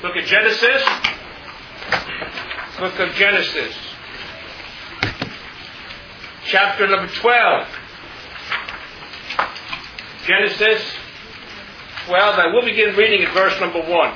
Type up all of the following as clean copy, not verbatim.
Book of Genesis. Book of Genesis. Chapter number 12. Genesis 12. I will begin reading at verse number 1.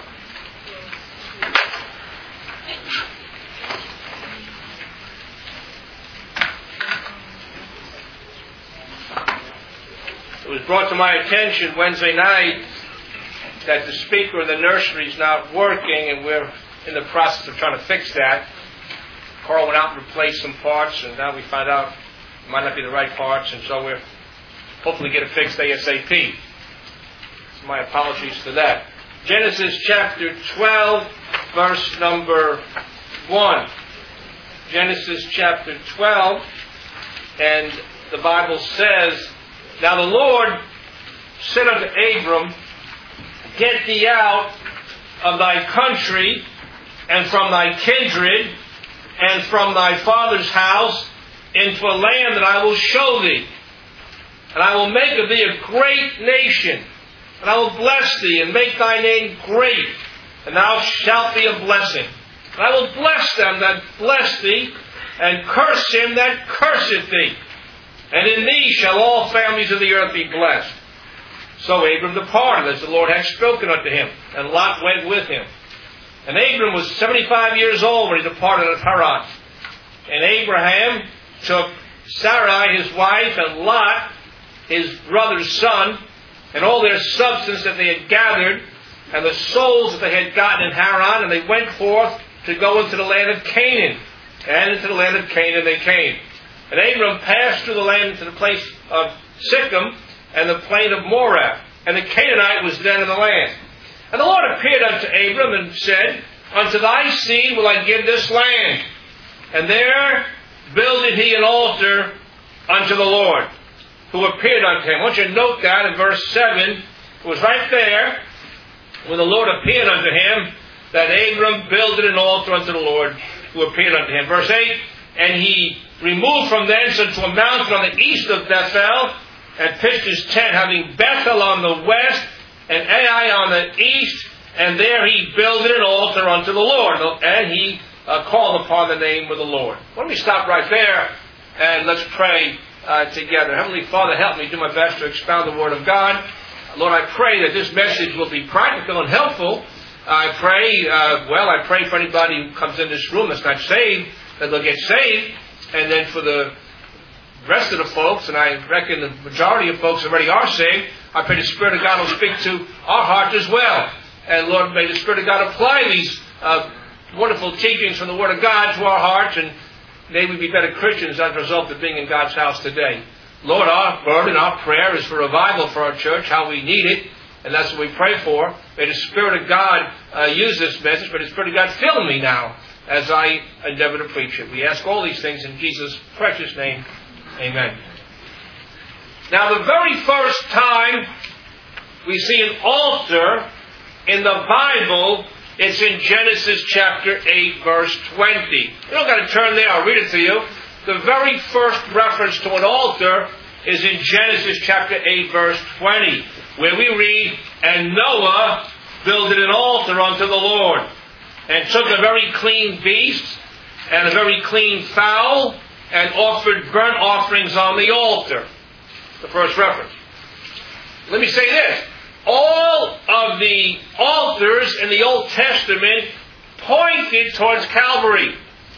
It was brought to my attention Wednesday night that the speaker in the nursery is not working, and we're in the process of trying to fix that. Carl went out and replaced some parts, and now we find out it might not be the right parts, and so we're hopefully get it fixed ASAP. So my apologies for that. Genesis chapter 12, verse number 1. Genesis chapter 12, and the Bible says, "Now the Lord said unto Abram, Get thee out of thy country, and from thy kindred, and from thy father's house, into a land that I will show thee. And I will make of thee a great nation, and I will bless thee, and make thy name great, and thou shalt be a blessing. And I will bless them that bless thee, and curse him that curseth thee. And in thee shall all families of the earth be blessed. So Abram departed, as the Lord had spoken unto him, and Lot went with him. And Abram was 75 years old when he departed at Haran. And Abraham took Sarai his wife, and Lot his brother's son, and all their substance that they had gathered, and the souls that they had gotten in Haran, and they went forth to go into the land of Canaan. And into the land of Canaan they came. And Abram passed through the land into the place of Sichem, and the plain of Moreh, and the Canaanite was then in the land. And the Lord appeared unto Abram and said, Unto thy seed will I give this land. And there builded he an altar unto the Lord, who appeared unto him. I want you to note that in verse 7. It was right there, when the Lord appeared unto him, that Abram builded an altar unto the Lord, who appeared unto him. Verse 8, And he removed from thence unto a mountain on the east of Bethel, and pitched his tent, having Bethel on the west, and Ai on the east, and there he builded an altar unto the Lord, and he called upon the name of the Lord." Let me stop right there, and let's pray together. Heavenly Father, help me do my best to expound the Word of God. Lord, I pray that this message will be practical and helpful. I pray for anybody who comes in this room that's not saved, that they'll get saved, and then for the rest of the folks, and I reckon the majority of folks already are saved, I pray the Spirit of God will speak to our hearts as well. And Lord, may the Spirit of God apply these wonderful teachings from the Word of God to our hearts, and may we be better Christians as a result of being in God's house today. Lord, our burden, our prayer is for revival for our church, how we need it, and that's what we pray for. May the Spirit of God use this message, may the Spirit of God fill me now as I endeavor to preach it. We ask all these things in Jesus' precious name. Amen. Now, the very first time we see an altar in the Bible, it's in Genesis chapter 8, verse 20. You don't got to turn there, I'll read it to you. The very first reference to an altar is in Genesis chapter 8, verse 20, where we read, "And Noah builded an altar unto the Lord, and took a very clean beast, and a very clean fowl, and offered burnt offerings on the altar." The first reference. Let me say this. All of the altars in the Old Testament pointed towards Calvary.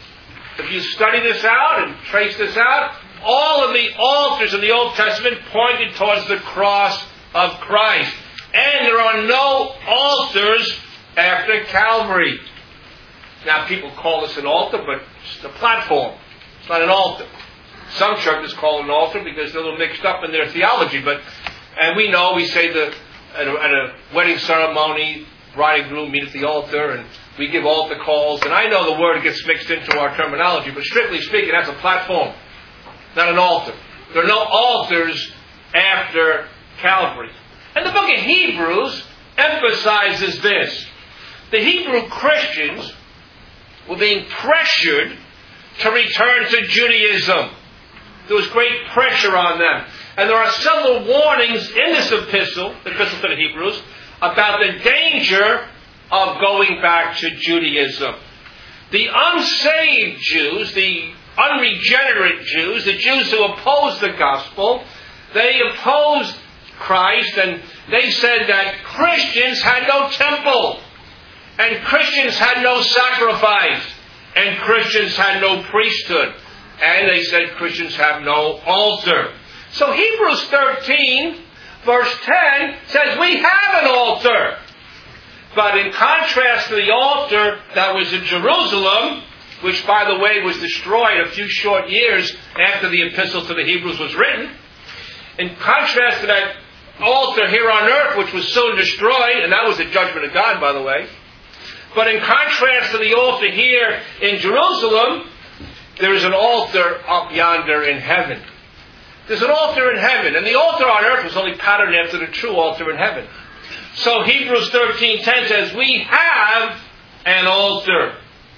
If you study this out and trace this out, all of the altars in the Old Testament pointed towards the cross of Christ. And there are no altars after Calvary. Now, people call this an altar, but it's a platform. It's not an altar. Some churches call it an altar because they're a little mixed up in their theology. And we know, we say at a wedding ceremony, bride and groom meet at the altar, and we give altar calls. And I know the word gets mixed into our terminology, but strictly speaking, that's a platform, not an altar. There are no altars after Calvary. And the book of Hebrews emphasizes this. The Hebrew Christians were being pressured to return to Judaism. There was great pressure on them. And there are several warnings in this epistle to the Hebrews, about the danger of going back to Judaism. The unsaved Jews, the unregenerate Jews, the Jews who opposed the gospel, they opposed Christ, and they said that Christians had no temple, and Christians had no sacrifice, and Christians had no priesthood, and they said Christians have no altar. So Hebrews 13, verse 10 says we have an altar. But in contrast to the altar that was in Jerusalem, which by the way was destroyed a few short years after the epistle to the Hebrews was written, in contrast to that altar here on earth, which was soon destroyed, and that was the judgment of God, by the way. But in contrast to the altar here in Jerusalem, there is an altar up yonder in heaven. There's an altar in heaven, and the altar on earth was only patterned after the true altar in heaven. So Hebrews 13:10 says, we have an altar.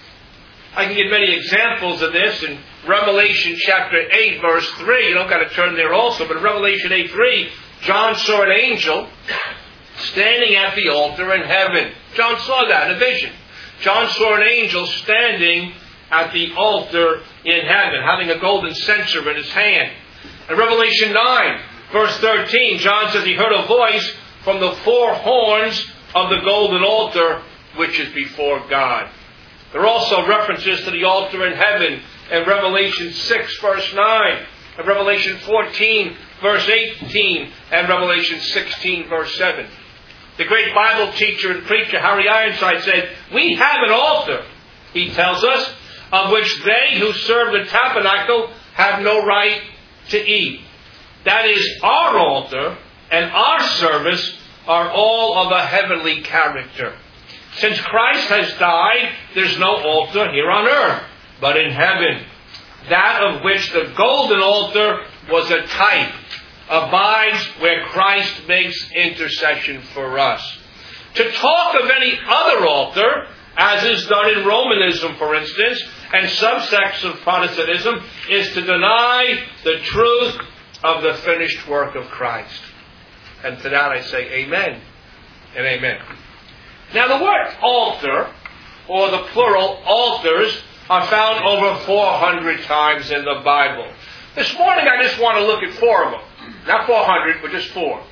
I can give many examples of this in Revelation chapter 8, verse 3. You don't got to turn there also, but in Revelation 8:3, John saw an angel standing at the altar in heaven. John saw that in a vision. John saw an angel standing at the altar in heaven, having a golden censer in his hand. In Revelation 9, verse 13, John says he heard a voice from the four horns of the golden altar, which is before God. There are also references to the altar in heaven in Revelation 6, verse 9, and Revelation 14, verse 18, and Revelation 16, verse 7. The great Bible teacher and preacher Harry Ironside said, we have an altar, he tells us, of which they who serve the tabernacle have no right to eat. That is, our altar and our service are all of a heavenly character. Since Christ has died, there's no altar here on earth, but in heaven. That of which the golden altar was a type, abides where Christ makes intercession for us. To talk of any other altar, as is done in Romanism, for instance, and subsects of Protestantism, is to deny the truth of the finished work of Christ. And to that I say amen and amen. Now the word altar, or the plural altars, are found over 400 times in the Bible. This morning I just want to look at 4 of them. Not 400, but just 4.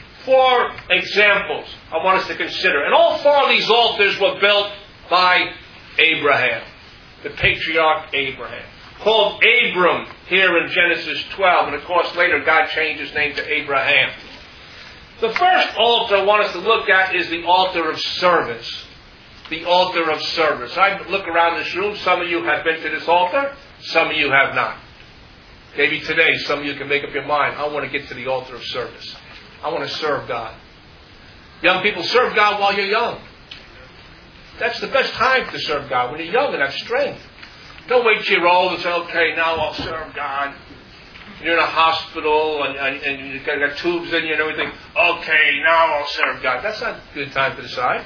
4 examples I want us to consider. And all 4 of these altars were built by Abraham, the patriarch Abraham. Called Abram here in Genesis 12. And of course later God changed his name to Abraham. The first altar I want us to look at is the altar of service. The altar of service. I look around this room. Some of you have been to this altar. Some of you have not. Maybe today some of you can make up your mind. I want to get to the altar of service. I want to serve God. Young people, serve God while you're young. That's the best time to serve God, when you're young and have strength. Don't wait till you're old and say, okay, now I'll serve God. You're in a hospital and you've got tubes in you and everything. Okay, now I'll serve God. That's not a good time to decide.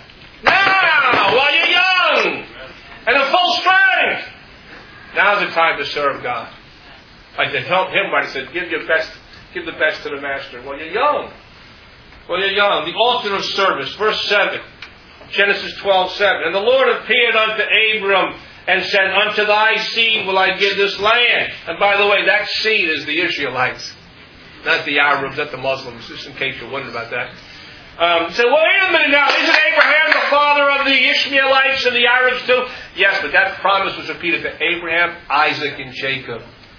Now, while you're young and in full strength, now's the time to serve God. Like the hymn writer said, give the best to the Master while you're young. While you're young. The altar of service, verse 7, Genesis 12:7. And the Lord appeared unto Abram and said, unto thy seed will I give this land. And by the way, that seed is the Israelites, not the Arabs, not the Muslims, just in case you're wondering about that. So wait a minute now, isn't Abraham the father of the Ishmaelites and the Arabs too? Yes, but that promise was repeated to Abraham, Isaac, and Jacob.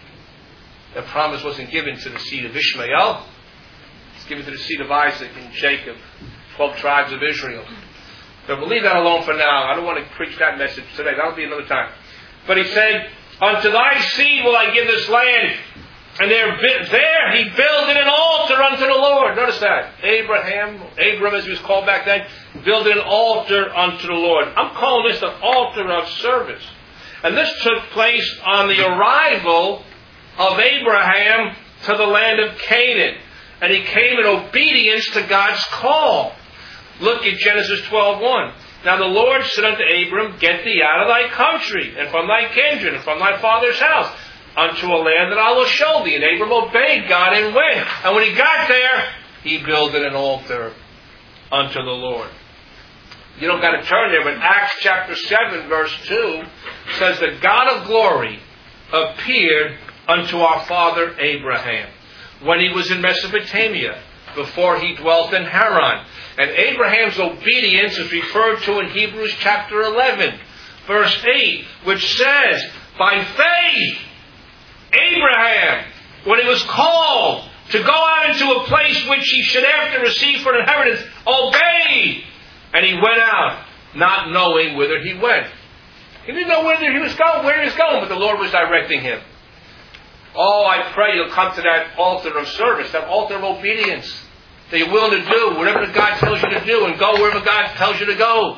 The promise wasn't given to the seed of Ishmael. It's given to the seed of Isaac and Jacob, 12 tribes of Israel. So we'll leave that alone for now. I don't want to preach that message today. That'll be another time. But he said, unto thy seed will I give this land. And there he builded an altar unto the Lord. Notice that. Abram as he was called back then, builded an altar unto the Lord. I'm calling this the altar of service. And this took place on the arrival of Abraham to the land of Canaan. And he came in obedience to God's call. Look at Genesis 12:1. Now the Lord said unto Abram, get thee out of thy country, and from thy kindred, and from thy father's house, unto a land that I will show thee. And Abram obeyed God and went. And when he got there, he builded an altar unto the Lord. You don't got to turn there, but Acts chapter 7, verse 2 says, the God of glory appeared unto our father Abraham when he was in Mesopotamia, before he dwelt in Haran. And Abraham's obedience is referred to in Hebrews chapter 11, verse 8, which says, by faith, Abraham, when he was called to go out into a place which he should after receive for an inheritance, obeyed. And he went out, not knowing whither he went. He didn't know where he was going, but the Lord was directing him. Oh, I pray you'll come to that altar of service, that altar of obedience, that you're willing to do whatever God tells you to do and go wherever God tells you to go.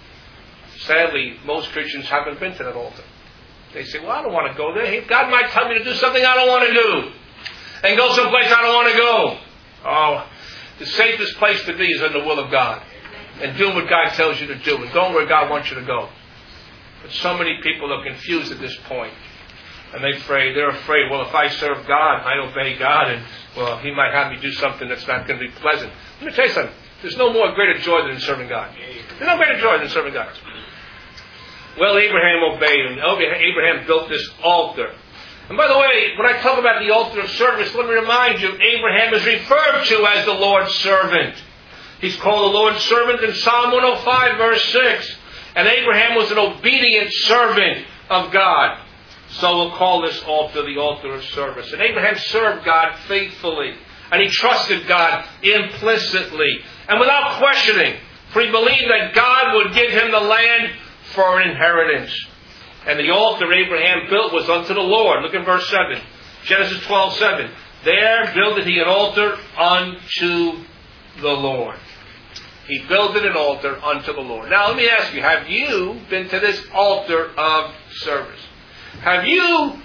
Sadly, most Christians haven't been to that altar. They say, well, I don't want to go there. God might tell me to do something I don't want to do. And go someplace I don't want to go. Oh, the safest place to be is in the will of God. And doing what God tells you to do. And going where God wants you to go. But so many people are confused at this point. And they're afraid, well, if I serve God, I obey God, and, well, He might have me do something that's not going to be pleasant. Let me tell you something. There's no more greater joy than serving God. There's no greater joy than serving God. Well, Abraham obeyed, and Abraham built this altar. And by the way, when I talk about the altar of service, let me remind you, Abraham is referred to as the Lord's servant. He's called the Lord's servant in Psalm 105, verse 6. And Abraham was an obedient servant of God. So we'll call this altar the altar of service. And Abraham served God faithfully. And he trusted God implicitly and without questioning. For he believed that God would give him the land for an inheritance. And the altar Abraham built was unto the Lord. Look in verse 7. Genesis 12:7. There builded he an altar unto the Lord. He builded an altar unto the Lord. Now let me ask you, have you been to this altar of service? Have you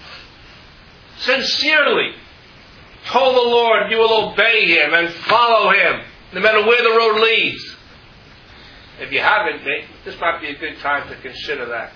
sincerely told the Lord you will obey Him and follow Him, no matter where the road leads? If you haven't, this might be a good time to consider that.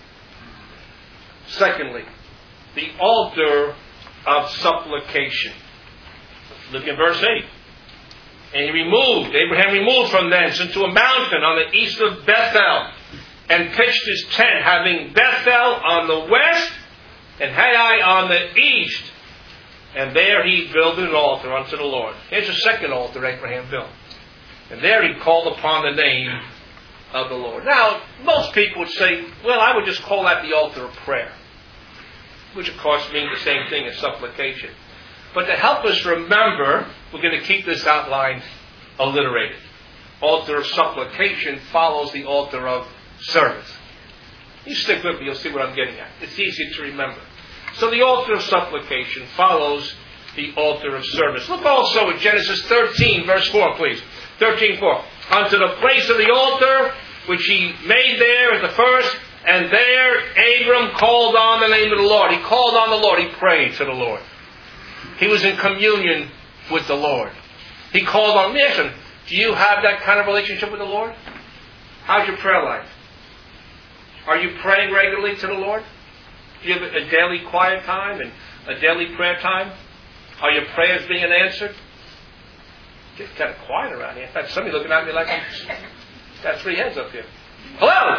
Secondly, the altar of supplication. Look at verse 8. And Abraham removed from thence into a mountain on the east of Bethel, and pitched his tent, having Bethel on the west and Hai on the east. And there he builded an altar unto the Lord. Here's a second altar Abraham built. And there he called upon the name of the Lord. Now, most people would say, well, I would just call that the altar of prayer, which of course means the same thing as supplication. But to help us remember, we're going to keep this outline alliterated. Altar of supplication follows the altar of service. You stick with me, you'll see what I'm getting at. It's easy to remember. So the altar of supplication follows the altar of service. Look also at Genesis 13, verse 4, please. 13:4. Unto the place of the altar, which he made there at the first, and there Abram called on the name of the Lord. He called on the Lord. He prayed to the Lord. He was in communion with the Lord. He called on, listen, do you have that kind of relationship with the Lord? How's your prayer life? Are you praying regularly to the Lord? Do you have a daily quiet time and a daily prayer time? Are your prayers being answered? It's kind of quiet around here. In fact, somebody looking at me like I'm got three heads up here. Hello?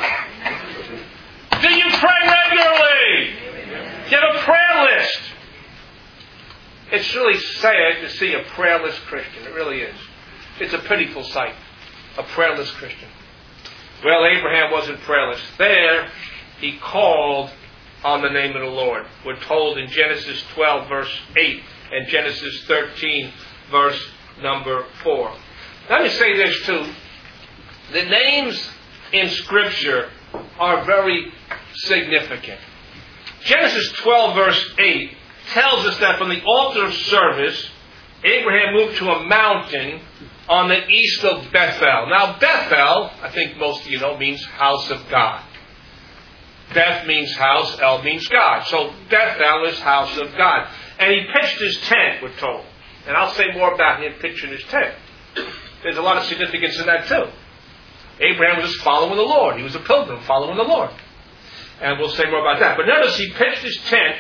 Do you pray regularly? Do you have a prayer list? It's really sad to see a prayerless Christian. It really is. It's a pitiful sight. A prayerless Christian. Well, Abraham wasn't prayerless. There, he called on the name of the Lord. We're told in Genesis 12, verse 8, and Genesis 13, verse number 4. Let me say this too. The names in Scripture are very significant. Genesis 12, verse 8 tells us that from the altar of service, Abraham moved to a mountain on the east of Bethel. Now, Bethel, I think most of you know, means house of God. Beth means house, El means God. So Bethel is house of God. And he pitched his tent, we're told. And I'll say more about him pitching his tent. There's a lot of significance in that too. Abraham was just following the Lord. He was a pilgrim following the Lord. And we'll say more about that. But notice he pitched his tent.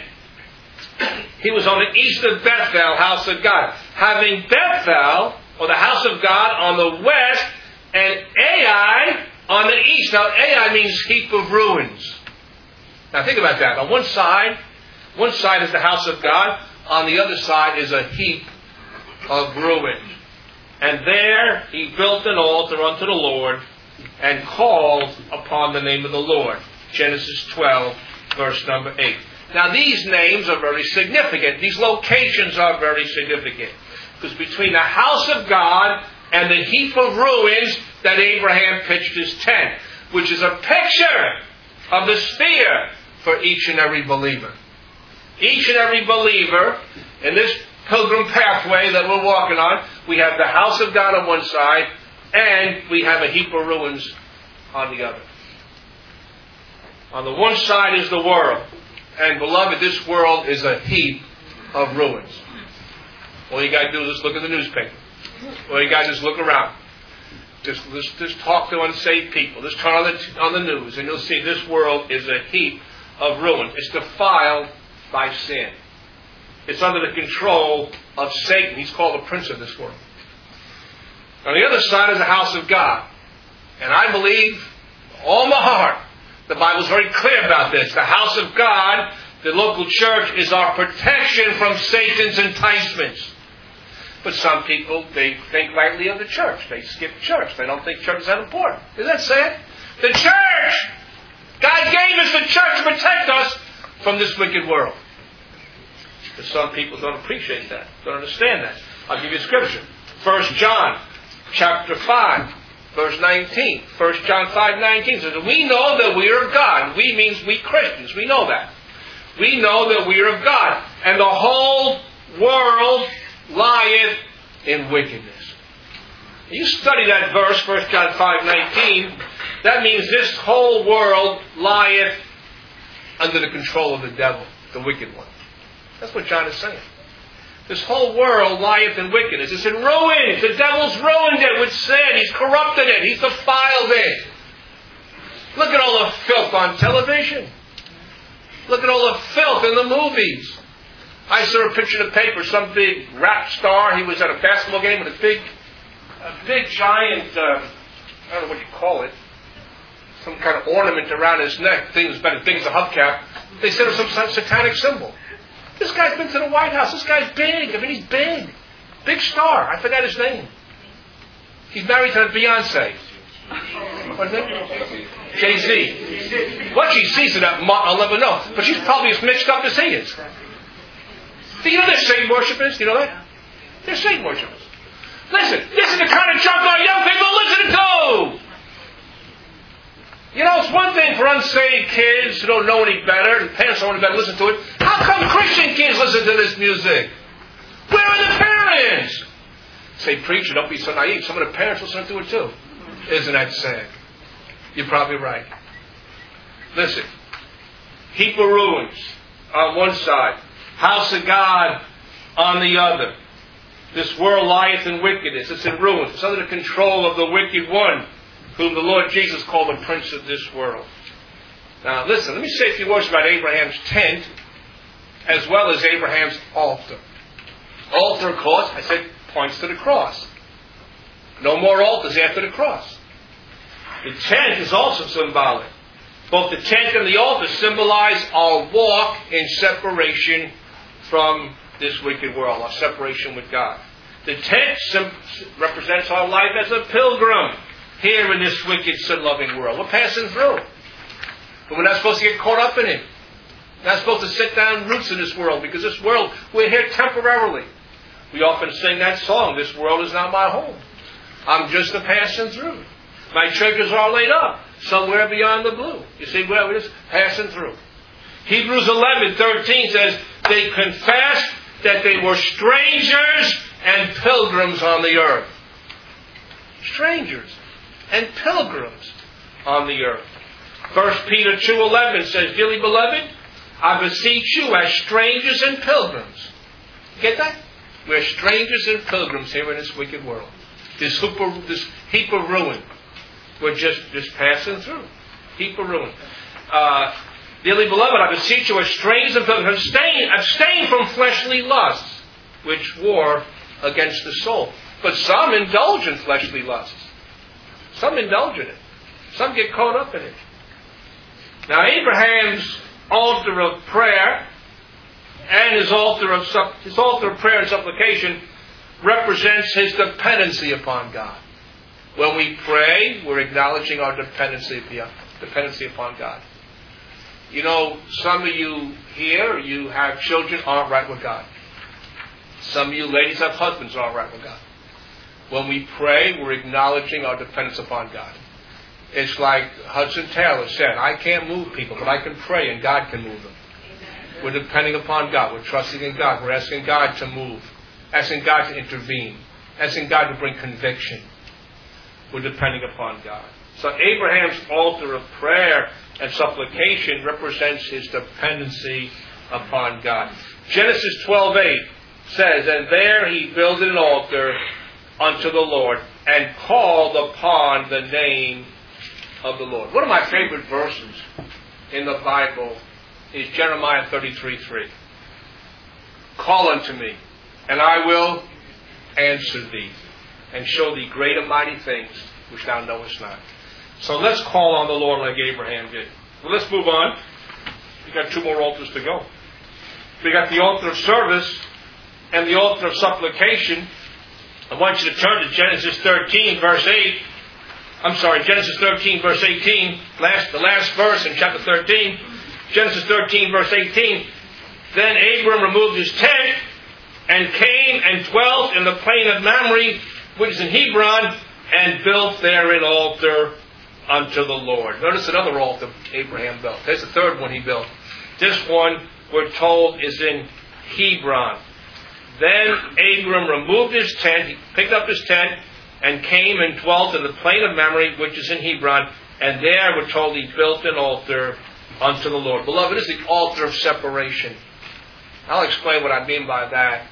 He was on the east of Bethel, house of God. Having Bethel, or the house of God, on the west, and Ai On the east, now Ai means heap of ruins. Now think about that. On one side is the house of God. On the other side is a heap of ruin. And there he built an altar unto the Lord and called upon the name of the Lord. Genesis 12, verse number 8. Now these names are very significant. These locations are very significant. Because between the house of God and the heap of ruins that Abraham pitched his tent, which is a picture of the sphere for each and every believer. Each and every believer in this pilgrim pathway that we're walking on, we have the house of God on one side, and we have a heap of ruins on the other. On the one side is the world. And beloved, this world is a heap of ruins. All you got to do is just look at the newspaper. All you got to do is look around. Just talk to unsaved people. Just turn on the news, and you'll see this world is a heap of ruins. It's defiled by sin. It's under the control of Satan. He's called the prince of this world. On the other side is the house of God. And I believe, all my heart, the Bible's very clear about this. The house of God, the local church, is our protection from Satan's enticements. But some people, they think lightly of the church. They skip church. They don't think church is that important. Isn't that sad? The church! God gave us the church to protect us from this wicked world. But some people don't appreciate that. Don't understand that. I'll give you a scripture. 1 John chapter 5, verse 19. 1 John 5:19 says, we know that we are of God. We means we Christians. We know that. We know that we are of God. And the whole world lieth in wickedness. You study that verse, 1 John 5:19. That means this whole world lieth under the control of the devil, the wicked one. That's what John is saying. This whole world lieth in wickedness. It's in ruins. The devil's ruined it with sin. He's corrupted it. He's defiled it. Look at all the filth on television. Look at all the filth in the movies. I saw a picture in the paper, some big rap star. He was at a basketball game with a big giant, I don't know what you call it, some kind of ornament around his neck. Thing was about as big as a hubcap. They said it was some satanic symbol. This guy's been to the White House. This guy's big. I mean, he's big. Big star. I forgot his name. He's married to Beyonce. What's his name? Jay-Z. What she sees in that, I'll never know. But she's probably as mixed up as he is. Do you know they're Satan worshippers? Do you know that? They're Satan worshippers. Listen, this is the kind of junk our young people listen to. You know, it's one thing for unsaved kids who don't know any better, and parents don't know any better, listen to it. How come Christian kids listen to this music? Where are the parents? Say, preacher, don't be so naive. Some of the parents listen to it too. Isn't that sad? You're probably right. Listen, heap of ruins on one side, house of God on the other. This world lieth in wickedness. It's in ruins. It's under the control of the wicked one, whom the Lord Jesus called the prince of this world. Now listen, let me say a few words about Abraham's tent as well as Abraham's altar. Altar, of course, I said, points to the cross. No more altars after the cross. The tent is also symbolic. Both the tent and the altar symbolize our walk in separation from this wicked world, our separation with God. The tent represents our life as a pilgrim here in this wicked, sin-loving world. We're passing through. But we're not supposed to get caught up in it. We're not supposed to sit down roots in this world, because this world, we're here temporarily. We often sing that song, this world is not my home. I'm just a passing through. My treasures are laid up somewhere beyond the blue. You see, we're just passing through. Hebrews 11:13 says, they confessed that they were strangers and pilgrims on the earth. Strangers and pilgrims on the earth. 1 Peter 2:11 says, dearly beloved, I beseech you as strangers and pilgrims. Get that? We're strangers and pilgrims here in this wicked world. This heap of ruin. We're just passing through. Heap of ruin. Dearly beloved, I beseech you as strangers and pilgrims, abstain from fleshly lusts, which war against the soul. But some indulge in fleshly lusts. Some indulge in it. Some get caught up in it. Now, Abraham's altar of prayer and his altar of prayer and supplication represents his dependency upon God. When we pray, we're acknowledging our dependency upon God. You know, some of you here, you have children aren't right with God. Some of you ladies have husbands aren't right with God. When we pray, we're acknowledging our dependence upon God. It's like Hudson Taylor said, I can't move people, but I can pray and God can move them. We're depending upon God. We're trusting in God. We're asking God to move. Asking God to intervene. Asking God to bring conviction. We're depending upon God. So Abraham's altar of prayer and supplication represents his dependency upon God. Genesis 12:8 says, and there he builded an altar unto the Lord and called upon the name of the Lord. One of my favorite verses in the Bible is Jeremiah 33:3. Call unto me, and I will answer thee, and show thee great and mighty things which thou knowest not. So let's call on the Lord like Abraham did. Well, let's move on. We've got 2 more altars to go. We got the altar of service and the altar of supplication. I want you to turn to Genesis 13, verse 8. Genesis 13, verse 18. The last verse in chapter 13. Genesis 13, verse 18. Then Abram removed his tent and came and dwelt in the plain of Mamre, which is in Hebron, and built there an altar unto the Lord. Notice another altar Abraham built. There's the third one he built. This one, we're told, is in Hebron. Then Abram removed his tent, he picked up his tent, and came and dwelt in the plain of Mamre, which is in Hebron, and there we're told he built an altar unto the Lord. Beloved, this is the altar of separation. I'll explain what I mean by that.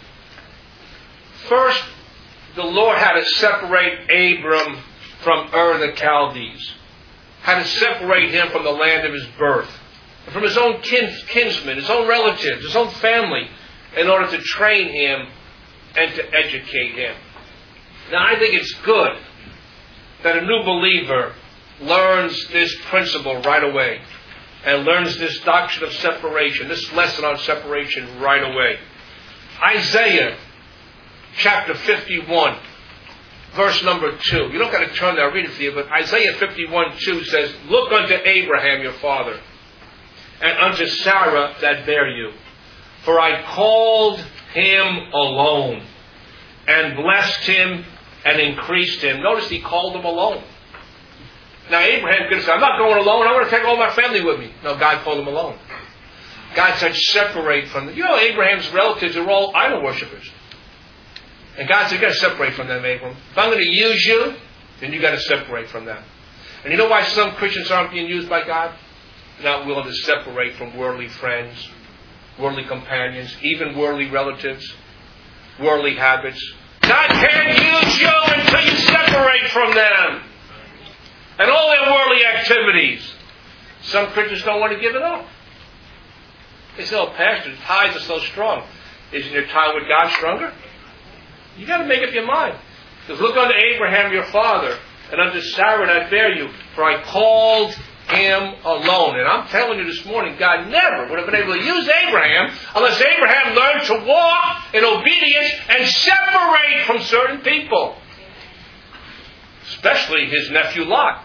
First, the Lord had to separate Abram from Ur the Chaldees. Had to separate him from the land of his birth, from his own kinsmen, his own relatives, his own family, in order to train him and to educate him. Now, I think it's good that a new believer learns this principle right away and learns this doctrine of separation, this lesson on separation right away. Isaiah chapter 51, verse number 2. You don't got to turn there, I'll read it for you, but Isaiah 51:2 says, look unto Abraham your father, and unto Sarah that bare you. For I called him alone, and blessed him, and increased him. Notice he called him alone. Now Abraham could have said, I'm not going alone, I want to take all my family with me. No, God called him alone. God said, separate from them. You know, Abraham's relatives are all idol worshippers. And God said, you've got to separate from them, Abram. If I'm going to use you, then you've got to separate from them. And you know why some Christians aren't being used by God? They're not willing to separate from worldly friends, worldly companions, even worldly relatives, worldly habits. God can't use you until you separate from them and all their worldly activities. Some Christians don't want to give it up. They say, oh, Pastor, the ties are so strong. Isn't your tie with God stronger? You got to make up your mind. Because look unto Abraham your father, and unto Sarah that bare you, for I called him alone. And I'm telling you this morning, God never would have been able to use Abraham unless Abraham learned to walk in obedience and separate from certain people. Especially his nephew Lot.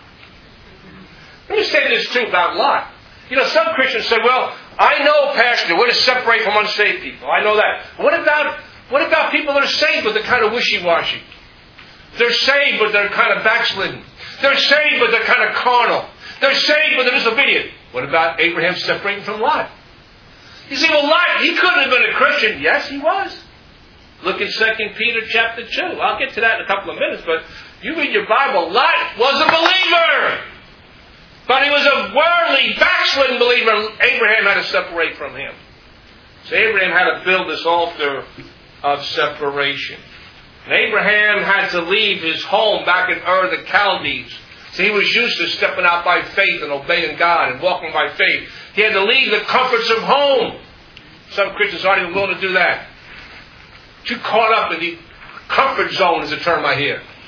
Let me say this too about Lot. You know, some Christians say, well, I know, Pastor, we're to separate from unsaved people. I know that. What about people that are saved but they're kind of wishy-washy? They're saved but they're kind of backslidden. They're saved but they're kind of carnal. They're saved but they're disobedient. What about Abraham separating from Lot? You say, well, Lot, he couldn't have been a Christian. Yes, he was. Look in 2 Peter chapter 2. I'll get to that in a couple of minutes, but you read your Bible. Lot was a believer. But he was a worldly, backslidden believer. Abraham had to separate from him. So Abraham had to build this altar of separation. And Abraham had to leave his home back in Ur the Chaldees. So he was used to stepping out by faith and obeying God and walking by faith. He had to leave the comforts of home. Some Christians aren't even willing to do that. Too caught up in the comfort zone is a term I hear.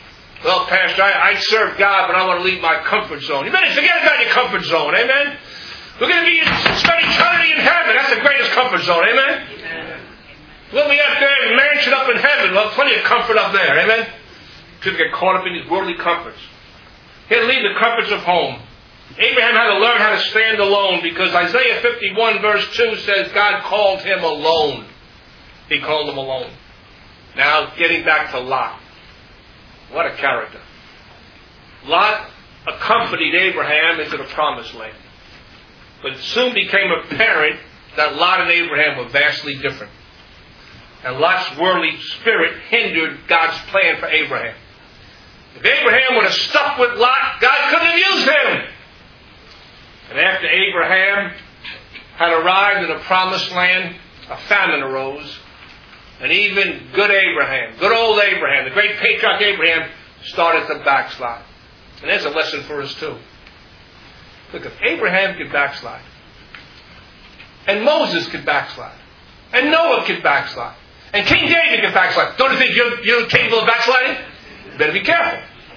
Well, Pastor, I serve God, but I want to leave my comfort zone. You better forget about your comfort zone, amen? We're going to be spend eternity in heaven. That's the greatest comfort zone, amen? We'll be up there in a mansion up in heaven. We'll have plenty of comfort up there, amen? People get caught up in these worldly comforts. He had to leave the comforts of home. Abraham had to learn how to stand alone because Isaiah 51 verse 2 says God called him alone. He called him alone. Now, getting back to Lot. What a character. Lot accompanied Abraham into the promised land. But it soon became apparent that Lot and Abraham were vastly different. And Lot's worldly spirit hindered God's plan for Abraham. If Abraham would have stuck with Lot, God couldn't have used him. And after Abraham had arrived in the promised land, a famine arose. And even good old Abraham, the great patriarch Abraham, started to backslide. And there's a lesson for us too. Look, if Abraham could backslide, and Moses could backslide, and Noah could backslide, and King David could backslide, don't you think you're capable of backsliding? You better be careful.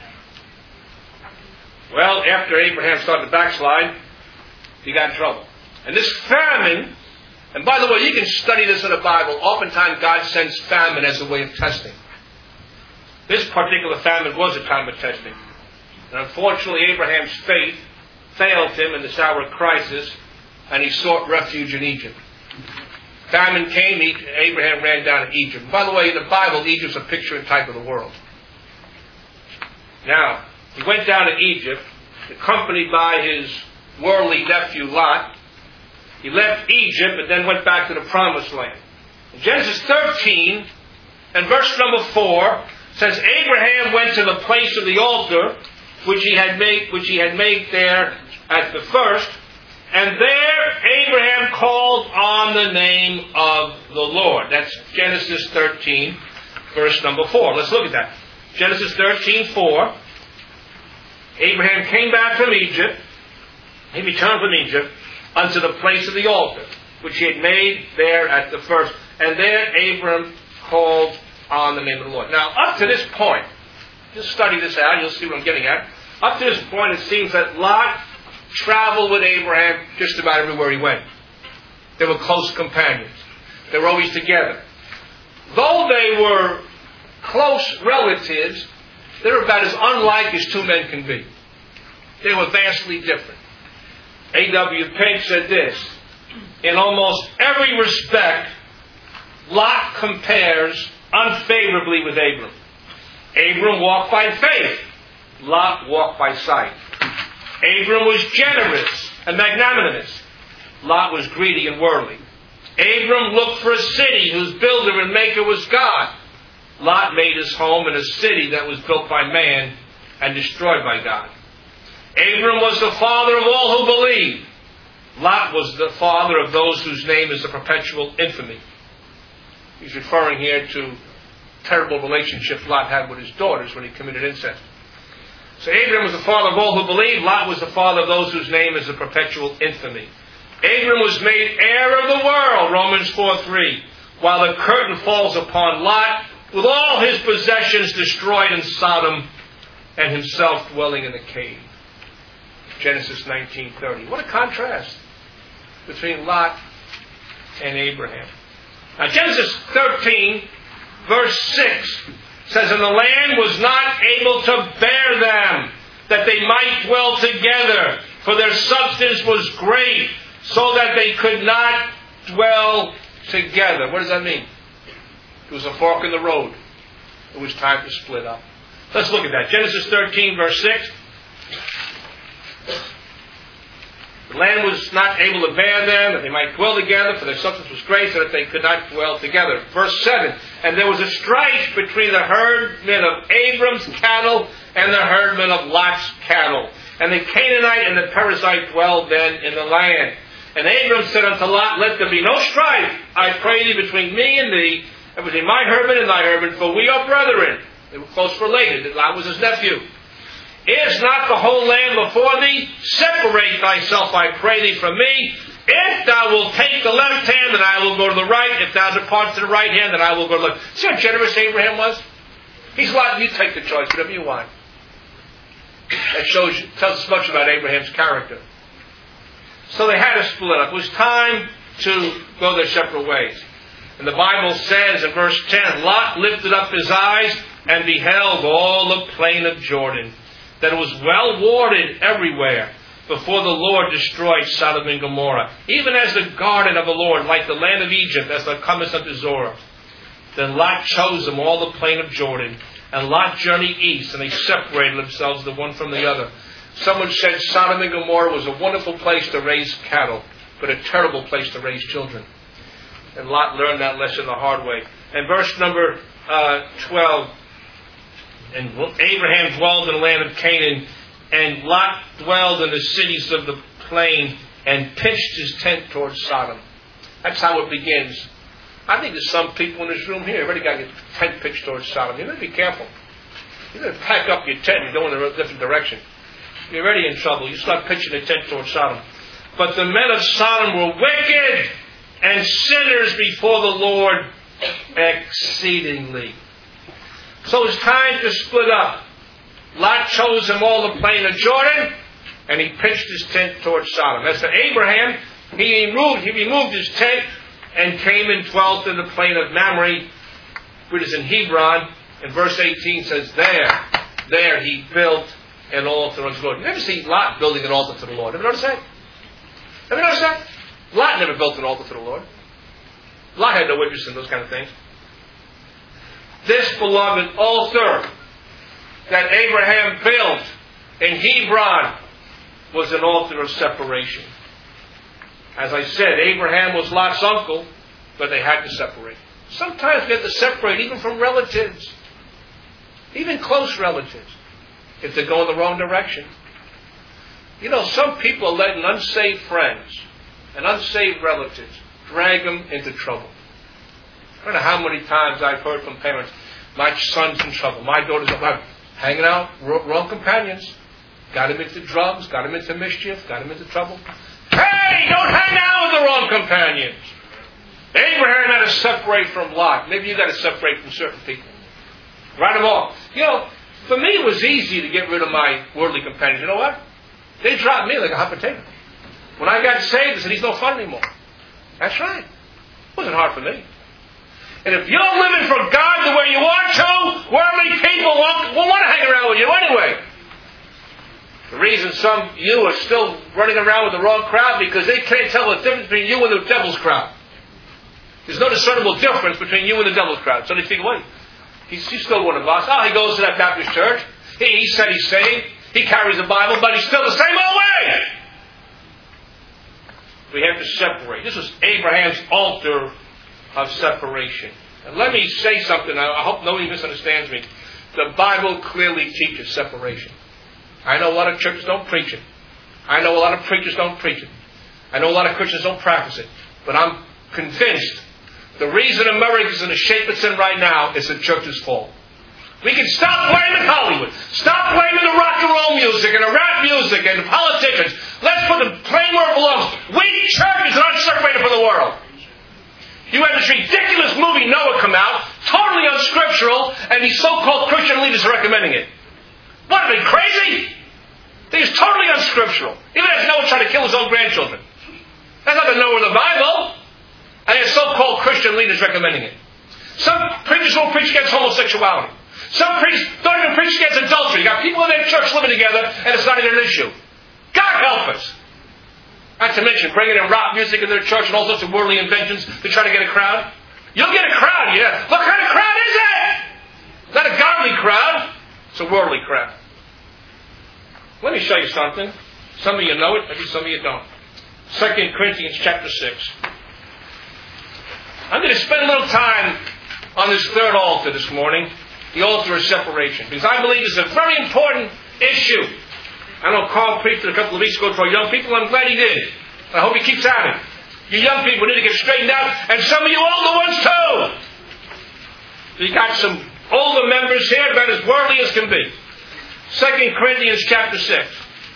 Well, after Abraham started to backslide, he got in trouble. And this famine, and by the way, you can study this in the Bible. Oftentimes God sends famine as a way of testing. This particular famine was a time of testing. And unfortunately, Abraham's faith failed him in this hour of crisis, and he sought refuge in Egypt. Famine came, Abraham ran down to Egypt. By the way, in the Bible, Egypt's a picture and type of the world. Now, he went down to Egypt, accompanied by his worldly nephew Lot. He left Egypt and then went back to the promised land. In Genesis 13 and verse number 4 says, Abraham went to the place of the altar which he had made there at the first, and there Abraham called on the name of the Lord. That's Genesis 13, verse number 4. Let's look at that. Genesis 13, 4. Abraham came back from Egypt. He returned from Egypt unto the place of the altar, which he had made there at the first. And there Abram called on the name of the Lord. Now, up to this point, just study this out, you'll see what I'm getting at. Up to this point, it seems that Lot traveled with Abraham just about everywhere he went. They were close companions. They were always together. Though they were close relatives, they were about as unlike as two men can be. They were vastly different. A.W. Pink said this, in almost every respect, Lot compares unfavorably with Abram. Abram walked by faith. Lot walked by sight. Abram was generous and magnanimous. Lot was greedy and worldly. Abram looked for a city whose builder and maker was God. Lot made his home in a city that was built by man and destroyed by God. Abram was the father of all who believed. Lot was the father of those whose name is a perpetual infamy. He's referring here to terrible relationship Lot had with his daughters when he committed incest. So Abram was the father of all who believed. Lot was the father of those whose name is a perpetual infamy. Abram was made heir of the world, Romans 4:3, while the curtain falls upon Lot, with all his possessions destroyed in Sodom, and himself dwelling in a cave. Genesis 19:30. What a contrast between Lot and Abraham. Now Genesis 13, verse 6 says, and the land was not able to bear them, that they might dwell together, for their substance was great, so that they could not dwell together. What does that mean? It was a fork in the road. It was time to split up. Let's look at that. Genesis 13, verse 6. The land was not able to bear them, that they might dwell together, for their substance was great, so that they could not dwell together. Verse 7. And there was a strife between the herdmen of Abram's cattle and the herdmen of Lot's cattle. And the Canaanite and the Perizzite dwelled then in the land. And Abram said unto Lot, let there be no strife, I pray thee, between me and thee, and between my herdmen and thy herdmen, for we are brethren. They were close related. Lot was his nephew. Is not the whole land before thee? Separate thyself, I pray thee, from me. If thou wilt take the left hand, then I will go to the right. If thou depart to the right hand, then I will go to the left. See how generous Abraham was? He's like, you take the choice, whatever you want. That tells us much about Abraham's character. So they had to split up. It was time to go their separate ways. And the Bible says in verse 10, Lot lifted up his eyes and beheld all the plain of Jordan, that it was well watered everywhere, before the Lord destroyed Sodom and Gomorrah, even as the garden of the Lord, like the land of Egypt, as thou comest unto Zoar. Then Lot chose them all the plain of Jordan, and Lot journeyed east, and they separated themselves the one from the other. Someone said Sodom and Gomorrah was a wonderful place to raise cattle, but a terrible place to raise children. And Lot learned that lesson the hard way. And verse number 12, and Abraham dwelled in the land of Canaan, and Lot dwelled in the cities of the plain, and pitched his tent towards Sodom. That's how it begins. I think there's some people in this room here already got your tent pitched towards Sodom. You better be careful. You better pack up your tent and go in a different direction. You're already in trouble. You start pitching the tent towards Sodom. But the men of Sodom were wicked and sinners before the Lord exceedingly. So it's time to split up. Lot chose him all the plain of Jordan, and he pitched his tent towards Sodom. As for Abraham, he removed his tent and came and dwelt in the plain of Mamre, which is in Hebron. And verse 18 says, there he built an altar unto the Lord. You ever see Lot building an altar to the Lord? Ever notice that? Ever notice that? Lot never built an altar to the Lord. Lot had no interest in those kind of things. This beloved altar that Abraham built in Hebron was an altar of separation. As I said, Abraham was Lot's uncle, but they had to separate. Sometimes we have to separate even from relatives, even close relatives, if they're going the wrong direction. You know, some people are letting unsaved friends and unsaved relatives drag them into trouble. I don't know how many times I've heard from parents, my son's in trouble, my daughter's hanging out, wrong companions, got him into drugs, got him into mischief, got him into trouble. Hey, don't hang out with the wrong companions. Abraham had to separate from Lot. Maybe you got to separate from certain people. Write them off. You know, for me it was easy to get rid of my worldly companions. You know what? They dropped me like a hot potato. When I got saved, they said, he's no fun anymore. That's right. It wasn't hard for me. And if you're living for God the way you want to, worldly people won't want to hang around with you anyway. The reason some of you are still running around with the wrong crowd, because they can't tell the difference between you and the devil's crowd. There's no discernible difference between you and the devil's crowd. So they think, wait, he's still one of us. Oh, he goes to that Baptist church. He said he's saved. He carries the Bible, but he's still the same old way. We have to separate. This was Abraham's altar of separation. And let me say something. I hope nobody misunderstands me. The Bible clearly teaches separation. I know a lot of churches don't preach it. I know a lot of preachers don't preach it. I know a lot of Christians don't practice it. But I'm convinced the reason America's in the shape it's in right now is the church's fault. We can stop blaming Hollywood. Stop blaming the rock and roll music and the rap music and the politicians. Let's put the blame where it belongs. We churches are not separated from the world. You had this ridiculous movie Noah come out, totally unscriptural, and these so-called Christian leaders are recommending it. What, are they crazy? It's totally unscriptural. Even as Noah tried to kill his own grandchildren. That's not the Noah of the Bible. And there's so-called Christian leaders recommending it. Some preachers won't preach against homosexuality. Some preachers don't even preach against adultery. You got people in their church living together, and it's not even an issue. God help us. Not to mention bringing in rock music in their church and all sorts of worldly inventions to try to get a crowd. You'll get a crowd, yeah. What kind of crowd is that? It's not a godly crowd. It's a worldly crowd. Let me show you something. Some of you know it, maybe some of you don't. 2 Corinthians chapter 6. I'm going to spend a little time on this third altar this morning, the altar of separation, because I believe it's a very important issue. I know Carl preached it a couple of weeks ago for young people. I'm glad he did. I hope he keeps at it. You young people need to get straightened out, and some of you older ones too. You got some older members here, about as worldly as can be. 2 Corinthians chapter 6.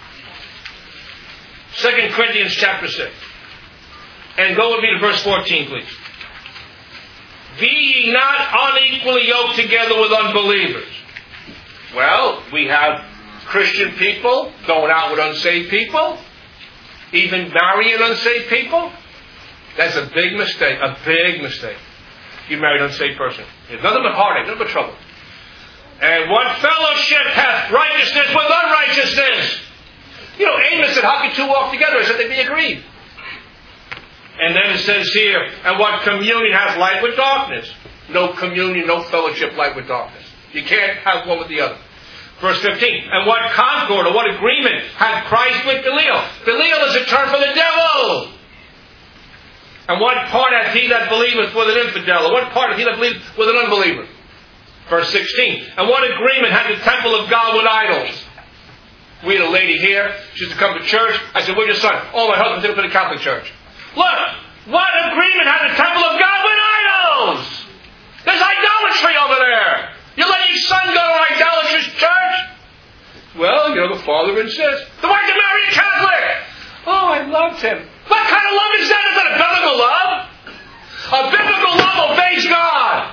2 Corinthians chapter 6. And go with me to verse 14, please. Be ye not unequally yoked together with unbelievers. Well, we have Christian people going out with unsaved people, even marrying unsaved people. That's a big mistake, a big mistake. You marry an unsaved person. There's nothing but heartache, nothing but trouble. And what fellowship hath righteousness with unrighteousness? You know, Amos said, how can two walk together? He said they be agreed. And then it says here, and what communion hath light with darkness? No communion, no fellowship, light with darkness. You can't have one with the other. Verse 15, and what concord or what agreement hath Christ with Belial? Belial is a term for the devil. And what part hath he that believeth with an infidel? Or what part hath he that believeth with an unbeliever? Verse 16, and what agreement hath the temple of God with idols? We had a lady here. She used to come to church. I said, where's your son? Oh, my husband took him to the Catholic Church. Look, what agreement hath the temple of God with idols? There's idolatry over there. You're letting your son go to an idolatrous church? Well, you know, the father insists. Then why'd you marry a Catholic? Oh, I loved him. What kind of love is that? Is that a biblical love? A biblical love obeys God.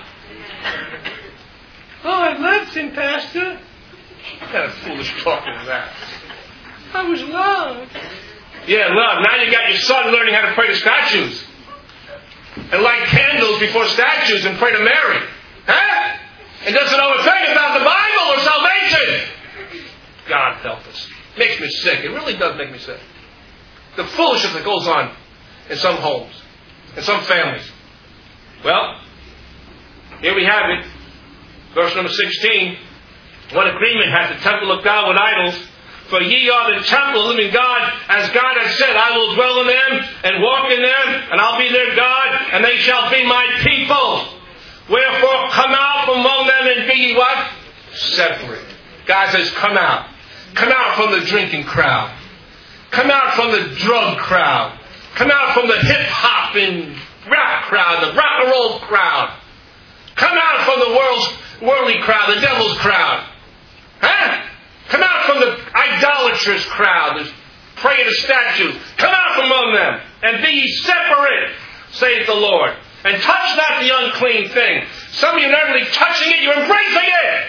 Oh, I loved him, Pastor. What kind of foolish talking is that? I was loved. Yeah, love. Now you got your son learning how to pray to statues. And light candles before statues and pray to Mary. Huh? And doesn't know a thing about the Bible or salvation. God help us. Makes me sick. It really does make me sick. The foolishness that goes on in some homes, in some families. Well, here we have it. Verse number 16. What agreement hath the temple of God with idols? For ye are the temple of the living God, as God has said, I will dwell in them and walk in them, and I'll be their God, and they shall be my people. Wherefore come out from among them and be ye what? Separate. God says, come out. Come out from the drinking crowd. Come out from the drug crowd. Come out from the hip-hop and rap crowd, the rock and roll crowd. Come out from the worldly crowd, the devil's crowd. Huh? Come out from the idolatrous crowd that's praying to statues. Come out from among them and be ye separate, saith the Lord. And touch not the unclean thing. Some of you are not really touching it, you're embracing it.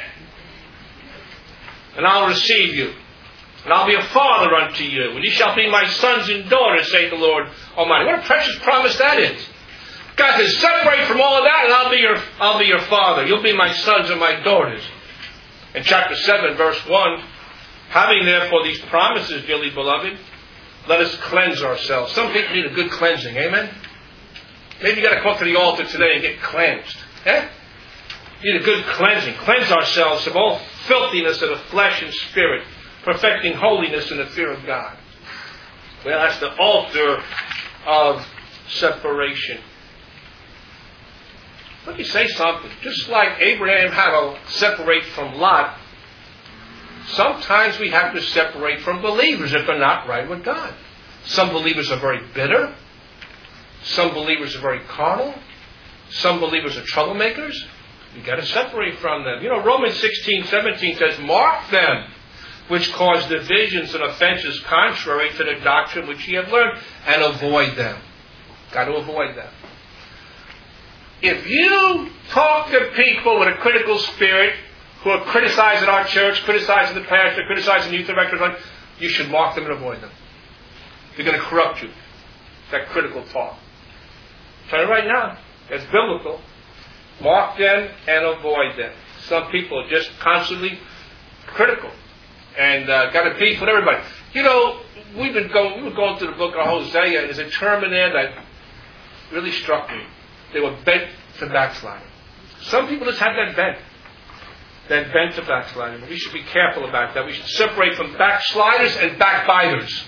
And I'll receive you. And I'll be a father unto you. And ye shall be my sons and daughters, saith the Lord Almighty. What a precious promise that is. God says, separate from all of that and I'll be your father. You'll be my sons and my daughters. In chapter 7, verse 1, having therefore these promises, dearly beloved, let us cleanse ourselves. Some people need a good cleansing. Amen? Maybe you got to come up to the altar today and get cleansed. Eh? You need a good cleansing. Cleanse ourselves from all filthiness of the flesh and spirit, perfecting holiness in the fear of God. Well, that's the altar of separation. Let me say something. Just like Abraham had to separate from Lot, sometimes we have to separate from believers if they're not right with God. Some believers are very bitter. Some believers are very carnal. Some believers are troublemakers. You've got to separate from them. You know, Romans 16:17 says, mark them which cause divisions and offenses contrary to the doctrine which ye have learned, and avoid them. Got to avoid them. If you talk to people with a critical spirit who are criticizing our church, criticizing the pastor, criticizing the youth director, you should mark them and avoid them. They're going to corrupt you. That critical talk. Tell you right now, it's biblical. Mark them and avoid them. Some people are just constantly critical and got a beef with everybody. You know, we were going through the book of Hosea, and there's a term in there that really struck me. They were bent to backsliding. Some people just have that bent to backsliding. We should be careful about that. We should separate from backsliders and backbiters.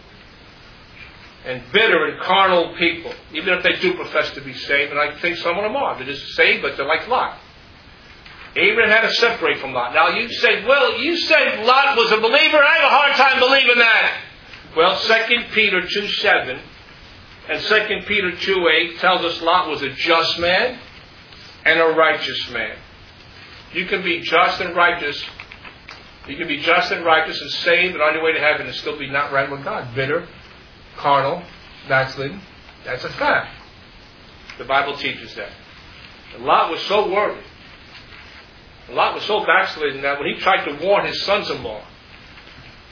And bitter and carnal people, even if they do profess to be saved, and I think some of them are. They're just saved, but they're like Lot. Abraham had to separate from Lot. Now you say, well, you said Lot was a believer. I have a hard time believing that. Well, 2 Peter 2:7 and 2 Peter 2:8 tells us Lot was a just man and a righteous man. You can be just and righteous. You can be just and righteous and saved and on your way to heaven and still be not right with God. Bitter, carnal, backslidden. That's a fact. The Bible teaches that. And Lot was so worried. Lot was so backslidden that when he tried to warn his sons-in-law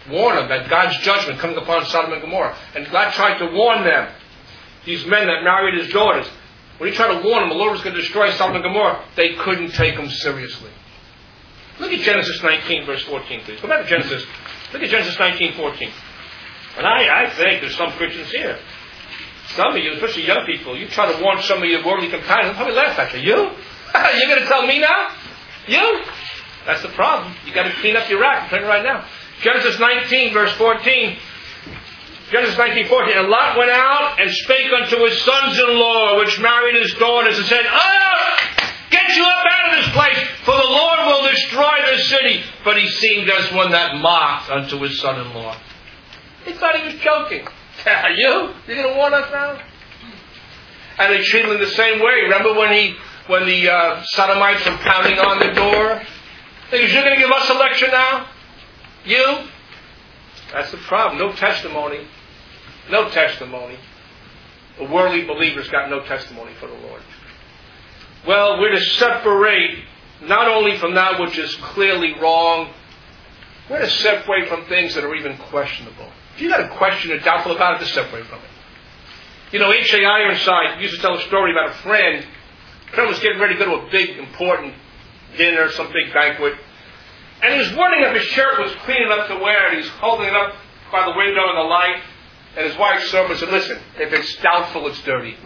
Warn them that God's judgment coming upon Sodom and Gomorrah. And God tried to warn them, these men that married his daughters. When he tried to warn them the Lord was going to destroy Sodom and Gomorrah, they couldn't take him seriously. Look at Genesis 19, verse 14, please. Go back to Genesis. Look at Genesis 19, 14. And I think there's some Christians here. Some of you, especially young people, you try to warn some of your worldly companions, they'll probably laugh at you. You? You're going to tell me now? You? That's the problem. You've got to clean up your act. I'm telling you right now. Genesis 19, verse 14. Genesis 19, 14. And Lot went out and spake unto his sons-in-law, which married his daughters, and said, get you up out of this place, for the Lord will destroy this city. But he seemed as one that mocked unto his son-in-law. He thought he was joking. You're going to warn us now? And they treated him the same way. Remember when the Sodomites were pounding on the door? You're going to give us a lecture now? You? That's the problem. No testimony. No testimony. The worldly believers got no testimony for the Lord. Well, we're to separate not only from that which is clearly wrong, we're to separate from things that are even questionable. If you've got a question or doubtful about it, just separate from it. You know, H.A. Ironside used to tell a story about a friend. A friend was getting ready to go to a big, important dinner, some big banquet. And he was wondering if his shirt was clean enough to wear, and he's holding it up by the window in the light. And his wife servant said, listen, if it's doubtful, it's dirty.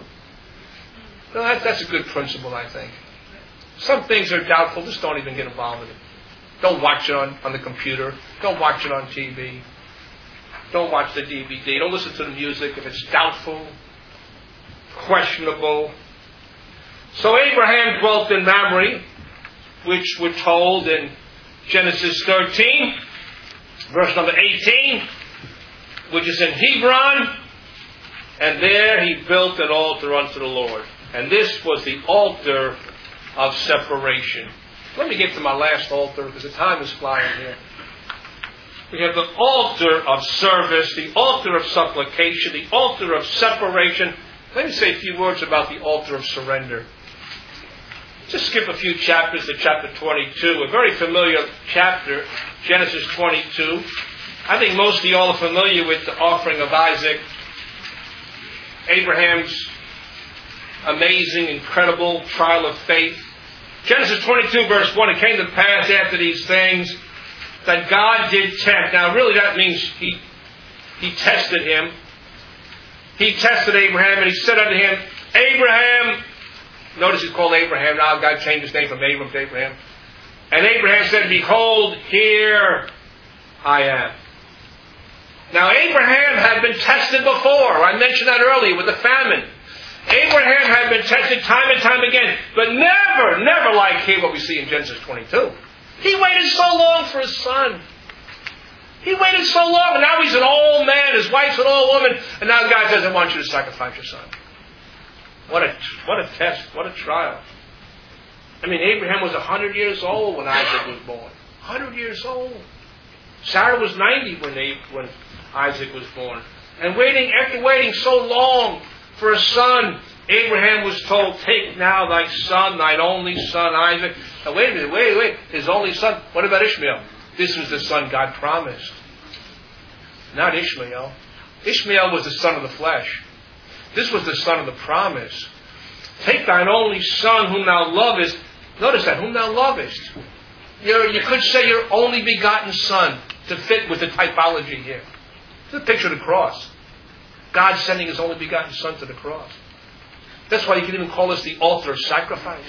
Well, that's a good principle, I think. Some things are doubtful, just don't even get involved in it. Don't watch it on the computer. Don't watch it on TV. Don't watch the DVD. Don't listen to the music if it's doubtful, questionable. So Abraham dwelt in Mamre, which we're told in Genesis 13, verse number 18, which is in Hebron. And there he built an altar unto the Lord. And this was the altar of separation. Let me get to my last altar because the time is flying here. We have the altar of service, the altar of supplication, the altar of separation. Let me say a few words about the altar of surrender. Just skip a few chapters to chapter 22, a very familiar chapter, Genesis 22. I think most of you all are familiar with the offering of Isaac. Abraham's amazing, incredible trial of faith. Genesis 22, verse 1, it came to pass after these things that God did test. Now, really that means he tested him. He tested Abraham, and he said unto him, Abraham, notice he's called Abraham. Now God changed his name from Abram to Abraham. And Abraham said, behold, here I am. Now, Abraham had been tested before. I mentioned that earlier with the famine. Abraham had been tested time and time again, but never like here what we see in Genesis 22. He waited so long for his son. He waited so long, and now he's an old man, his wife's an old woman, and now God says, I want you to sacrifice your son. What a test, what a trial. I mean, Abraham was 100 years old when Isaac was born. 100 years old. Sarah was 90 when Isaac was born. And after waiting so long for a son, Abraham was told, take now thy son, thine only son Isaac. Now wait a minute, wait. His only son. What about Ishmael? This was the son God promised. Not Ishmael. Ishmael was the son of the flesh. This was the son of the promise. Take thine only son whom thou lovest. Notice that, whom thou lovest. You could say your only begotten son to fit with the typology here. It's a picture of the cross. God sending his only begotten son to the cross. That's why you can even call this the altar of sacrifice.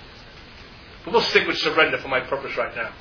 But we'll stick with surrender for my purpose right now.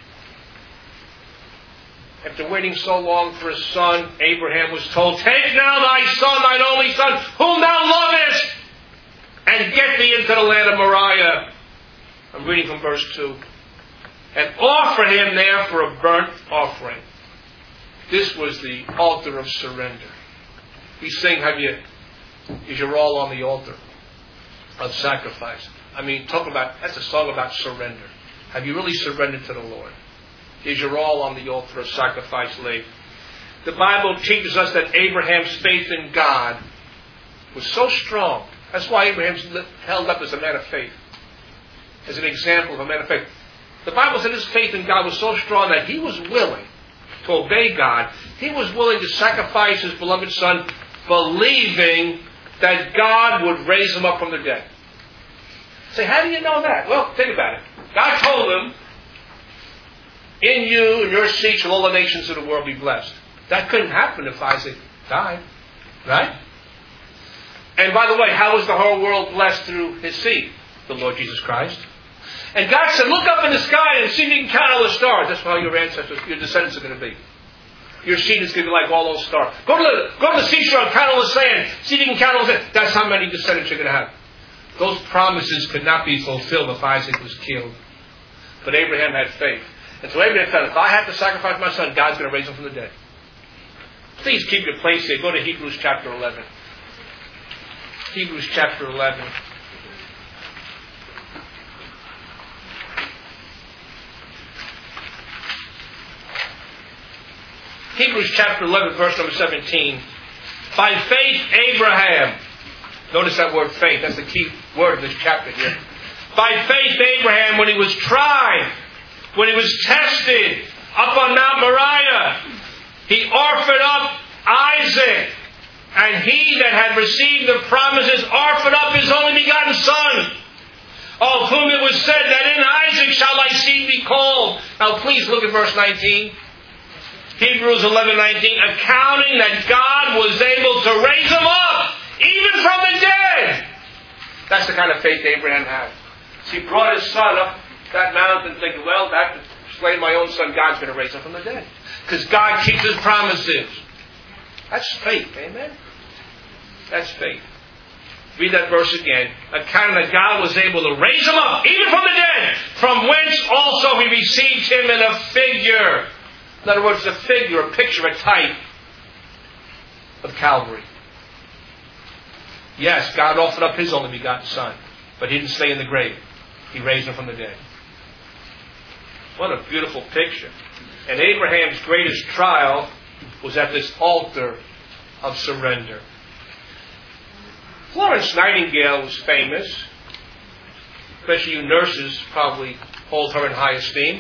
After waiting so long for his son, Abraham was told, take now thy son, thine only son, whom thou lovest, and get thee into the land of Moriah. I'm reading from verse 2. And offer him there for a burnt offering. This was the altar of surrender. He's saying, is your all on the altar of sacrifice? I mean, that's a song about surrender. Have you really surrendered to the Lord? Is your all on the altar of sacrifice laid? The Bible teaches us that Abraham's faith in God was so strong. That's why Abraham's held up as a man of faith. As an example of a man of faith. The Bible said his faith in God was so strong that he was willing to obey God, he was willing to sacrifice his beloved son, believing that God would raise him up from the dead. Say, how do you know that? Well, think about it. God told him, in you and your seed shall all the nations of the world be blessed. That couldn't happen if Isaac died. Right? And by the way, how was the whole world blessed through his seed? The Lord Jesus Christ. And God said, look up in the sky and see if you can count all the stars. That's how your ancestors, your descendants are going to be. Your seed is going to be like all those stars. Go to the seashore and count all the sand. See if you can count all the sand. That's how many descendants you're going to have. Those promises could not be fulfilled if Isaac was killed. But Abraham had faith. And so Abraham said, if I have to sacrifice my son, God's going to raise him from the dead. Please keep your place here. Go to Hebrews chapter 11. Hebrews chapter 11. Hebrews chapter 11, verse number 17. By faith, Abraham. Notice that word faith. That's the key word in this chapter here. By faith, Abraham, when he was tried, when he was tested up on Mount Moriah, he offered up Isaac. And he that had received the promises offered up his only begotten son, of whom it was said that in Isaac shall thy seed be called. Now please look at verse 19. Hebrews 11:19, accounting that God was able to raise him up, even from the dead. That's the kind of faith Abraham had. So he brought his son up that mountain thinking, well, after slaying my own son, God's going to raise him from the dead. Because God keeps his promises. That's faith, amen? That's faith. Read that verse again. Accounting that God was able to raise him up, even from the dead, from whence also he received him in a figure. In other words, a figure, a picture, a type of Calvary. Yes, God offered up his only begotten son, but he didn't stay in the grave. He raised him from the dead. What a beautiful picture. And Abraham's greatest trial was at this altar of surrender. Florence Nightingale was famous. Especially you nurses probably hold her in high esteem.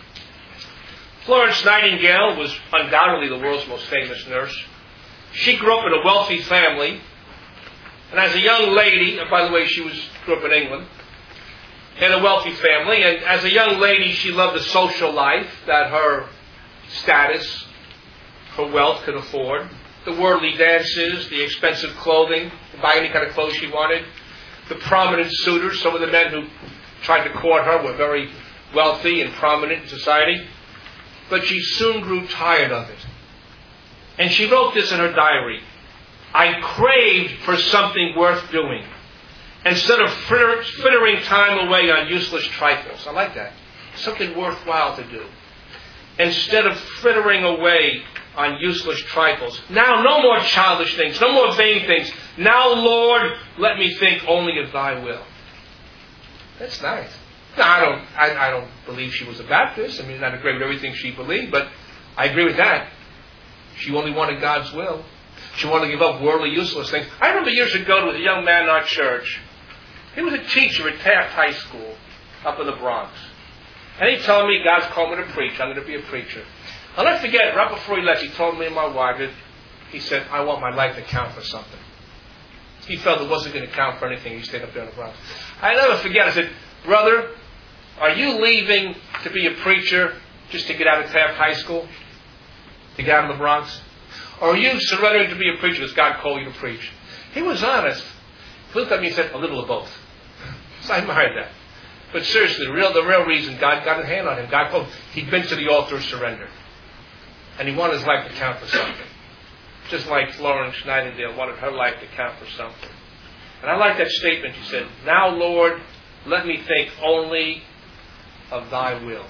Florence Nightingale was undoubtedly the world's most famous nurse. She grew up in a wealthy family. And as a young lady, and by the way, she grew up in England, in a wealthy family. And as a young lady, she loved the social life that her status, her wealth could afford. The worldly dances, the expensive clothing, to buy any kind of clothes she wanted. The prominent suitors, some of the men who tried to court her were very wealthy and prominent in society. But she soon grew tired of it. And she wrote this in her diary. I craved for something worth doing, instead of frittering time away on useless trifles. I like that. Something worthwhile to do. Instead of frittering away on useless trifles. Now, no more childish things, no more vain things. Now, Lord, let me think only of thy will. That's nice. Now, I don't believe she was a Baptist. I mean, I don't agree with everything she believed, but I agree with that. She only wanted God's will. She wanted to give up worldly, useless things. I remember years ago there was a young man in our church. He was a teacher at Taft High School up in the Bronx. And he told me, God's called me to preach. I'm going to be a preacher. I'll never forget, right before he left, he told me and my wife that he said, I want my life to count for something. He felt it wasn't going to count for anything. He stayed up there in the Bronx. I'll never forget, I said, brother, are you leaving to be a preacher just to get out of Taft High School? To get out of the Bronx? Or are you surrendering to be a preacher because God called you to preach? He was honest. He looked at me and said, a little of both. So I admired that. But seriously, the real reason God got a hand on him, God called him, he'd been to the altar of surrender. And he wanted his life to count for something. Just like Florence Nightingale wanted her life to count for something. And I like that statement. She said, now, Lord, let me think only of thy will.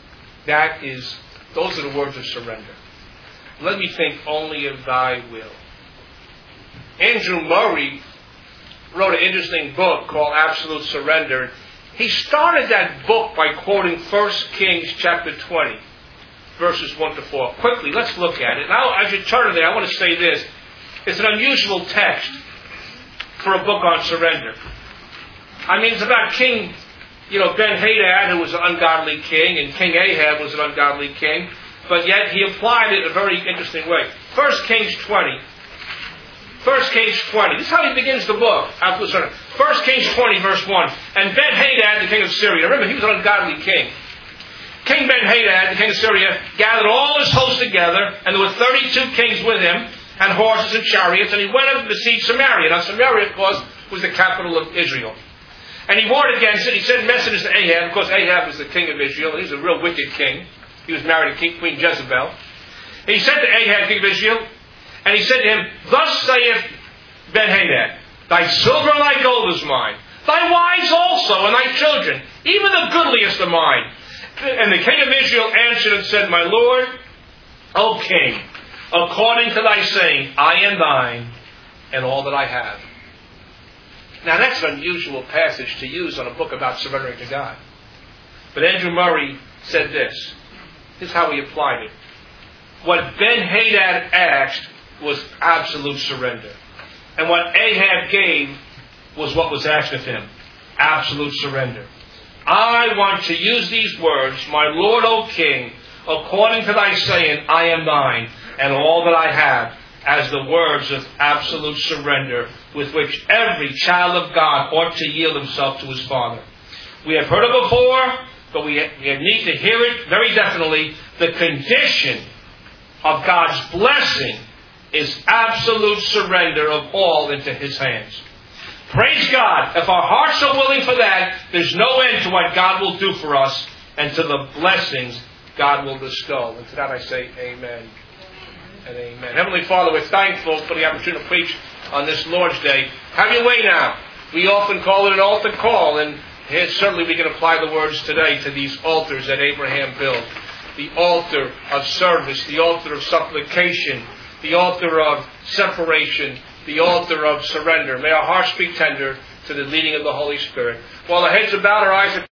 Those are the words of surrender. Let me think only of thy will. Andrew Murray wrote an interesting book called Absolute Surrender. He started that book by quoting 1 Kings chapter 20, verses 1 to 4. Quickly, let's look at it. Now, as you turn to there, I want to say this. It's an unusual text for a book on surrender. I mean, it's about Ben-Hadad, who was an ungodly king, and King Ahab was an ungodly king. but yet he applied it in a very interesting way. 1 Kings 20. 1 Kings 20. This is how he begins the book. 1 Kings 20, verse 1. And Ben-Hadad, the king of Syria. Remember, he was an ungodly king. King Ben-Hadad, the king of Syria, gathered all his hosts together, and there were 32 kings with him, and horses and chariots, and he went up to besiege Samaria. Now, Samaria, of course, was the capital of Israel. And he warned against it. He sent messengers to Ahab. Of course, Ahab was the king of Israel, and he was a real wicked king. He was married to Queen Jezebel. And he said to Ahab, king of Israel, and he said to him, Thus saith Ben-Hadad, Thy silver and thy gold is mine, thy wives also, and thy children, even the goodliest of mine. And the king of Israel answered and said, My lord, O king, according to thy saying, I am thine, and all that I have. Now that's an unusual passage to use on a book about surrendering to God. But Andrew Murray said this. This is how he applied it. What Ben-Hadad asked was absolute surrender. And what Ahab gave was what was asked of him. Absolute surrender. I want to use these words, My Lord, O King, according to thy saying, I am thine, and all that I have, as the words of absolute surrender with which every child of God ought to yield himself to his Father. We have heard it before, but we need to hear it very definitely. The condition of God's blessing is absolute surrender of all into His hands. Praise God. If our hearts are willing for that, there's no end to what God will do for us and to the blessings God will bestow. And to that I say amen and amen. Heavenly Father, we're thankful for the opportunity to preach on this Lord's Day. Have your way now. We often call it an altar call, and here certainly we can apply the words today to these altars that Abraham built. The altar of service, the altar of supplication, the altar of separation, the altar of surrender. May our hearts be tender to the leading of the Holy Spirit. While our heads are bowed, our eyes are